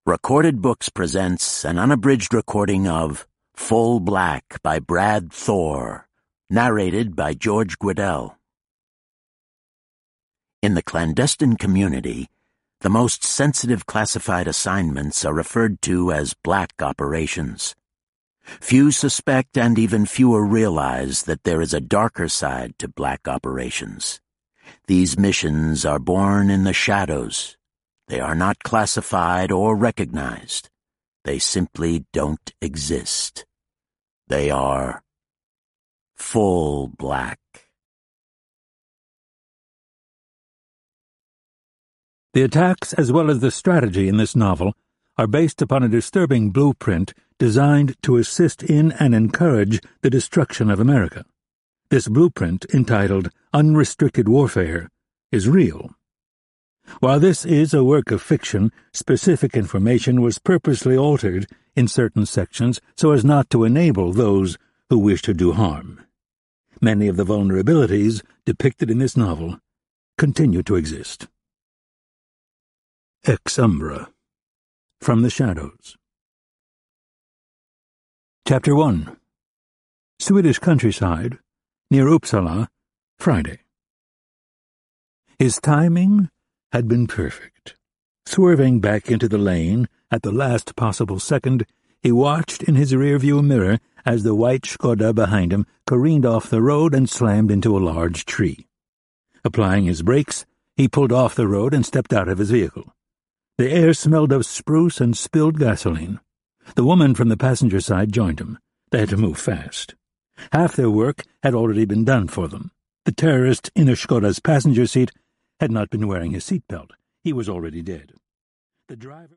Recorded Books presents an unabridged recording of Full Black by Brad Thor, narrated by George Guidall. In the clandestine community, the most sensitive classified assignments are referred to as black operations. Few suspect and even fewer realize that there is a darker side to black operations. These missions are born in the shadows. They are not classified or recognized. They simply don't exist. They are full black. The attacks, as well as the strategy in this novel, are based upon a disturbing blueprint designed to assist in and encourage the destruction of America. This blueprint, entitled Unrestricted Warfare, is real. While this is a work of fiction, specific information was purposely altered in certain sections so as not to enable those who wish to do harm. Many of the vulnerabilities depicted in this novel continue to exist. Ex Umbra. From the Shadows. Chapter 1. Swedish countryside, near Uppsala, Friday. His timing had been perfect. Swerving back into the lane at the last possible second, he watched in his rearview mirror as the white Skoda behind him careened off the road and slammed into a large tree. Applying his brakes, he pulled off the road and stepped out of his vehicle. The air smelled of spruce and spilled gasoline. The woman from the passenger side joined him. They had to move fast. Half their work had already been done for them. The terrorist in the Skoda's passenger seat had not been wearing his seatbelt. He was already dead. The driver